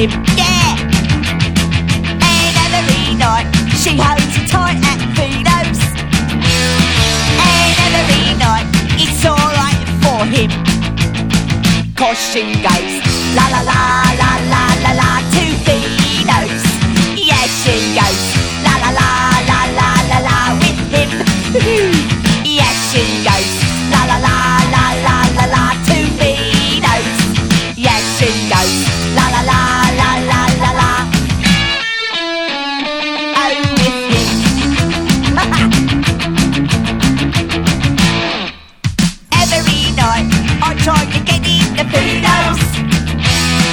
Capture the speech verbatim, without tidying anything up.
him, yeah. And every night she holds him tight at Fido's. And every night it's alright for him, 'cause she goes